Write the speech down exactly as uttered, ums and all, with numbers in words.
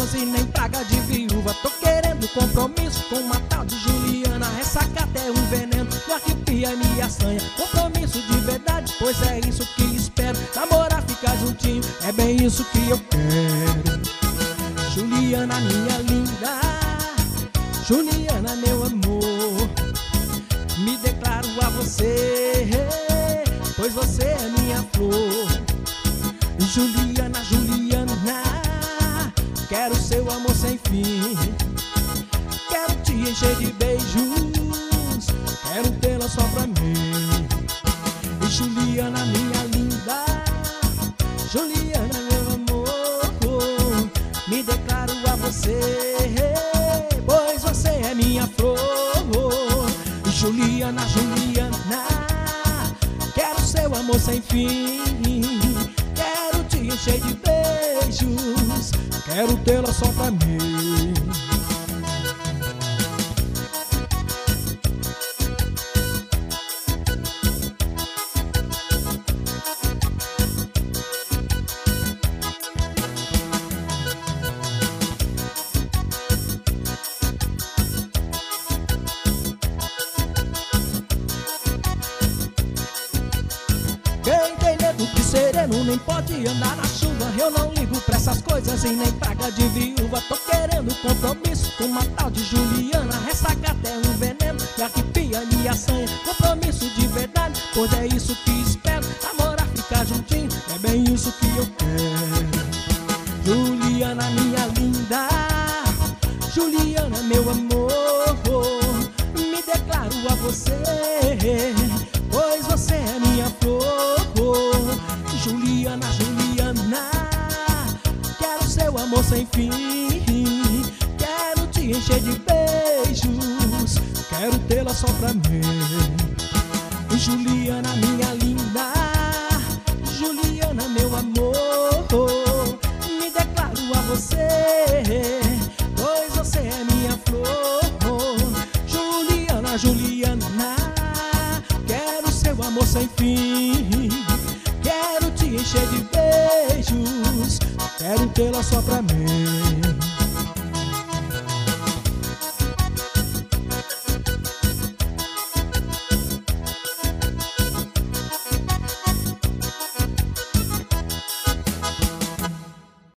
coisas e nem praga de viúva. Tô querendo compromisso com uma tal de Juliana. Ressacada é um veneno, me arrepia e me assanha. Compromisso de verdade, pois é isso que espero. Namorar, ficar juntinho, é bem isso que eu quero. Juliana, minha linda, Juliana, meu amor, me declaro a você, pois você é minha flor. Juliana, Juliana, quero seu amor sem fim. Quero te encher de beijos, quero tê-la só pra mim. Juliana, minha linda, Juliana, meu amor, me declaro a você, pois você é minha flor. Juliana, Juliana, quero seu amor sem fim. Quero te encher de beijos, quero tê-la só pra mim. Quem tem medo de sereno nem pode andar na chuva. Eu não ligo pra essas coisas e nem praga de viúva. Tô querendo compromisso com uma tal de Juliana. Ressaca até um veneno, me arrepia, me assanha. Compromisso de verdade, pois é isso que espero. Namorar, ficar juntinho, é bem isso que eu quero. Juliana, minha linda, Juliana, meu amor, me declaro a você, pois você é minha flor. Juliana, Juliana, quero seu amor sem fim. Quero te encher de beijos, quero tê-la só pra mim. Juliana, minha linda, Juliana, meu amor, me declaro a você, pois você é minha flor. Juliana, Juliana, quero seu amor sem fim. Quero te encher de beijos, quero tê-la só pra mim.